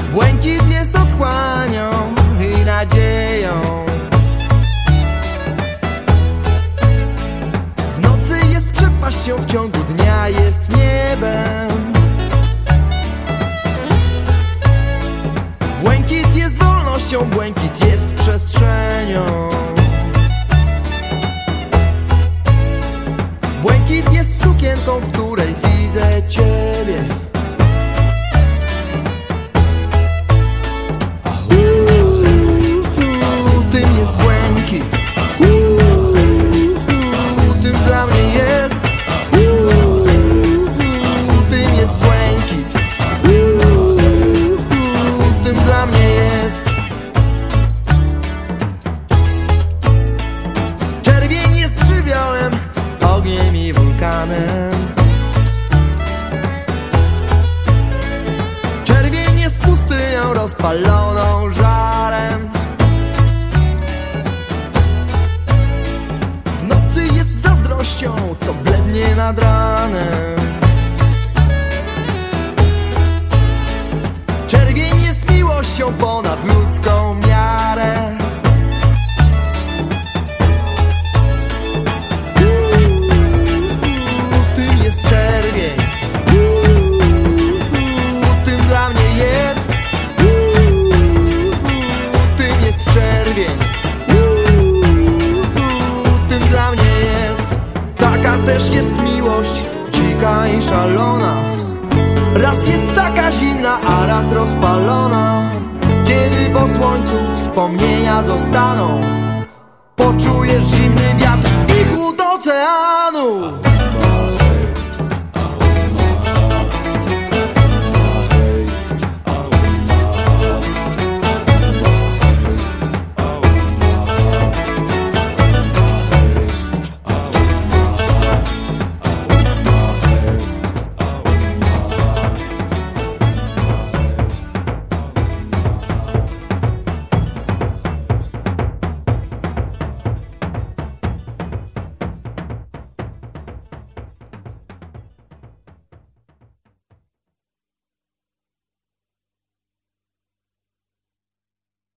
Błękit jest otchłanią i nadzieją. W nocy jest przepaścią, w ciągu dnia jest niebem. Błękit jest wolnością, błękit jest przestrzenią. Błękit jest sukienką, w której widzę Ciebie. Tym jest błękit. Tym dla mnie jest. Tym jest błękit. Tym dla mnie jest. Czerwień jest żywiołem, ogniem i wulkanem. Czerwień jest pustynią rozpaloną żarem. W nocy jest zazdrością, co blednie nad ranem. Czerwień jest miłością ponad ludzką miarę. Tym jest czerwień. Tym dla mnie jest. Tym jest czerwień. Tym dla mnie jest. Taka też jest miłość, dzika i szalona. Raz jest taka zimna, a raz rozpalona. Kiedy po słońcu wspomnienia zostaną, poczujesz zimny wiatr i chłód oceanu.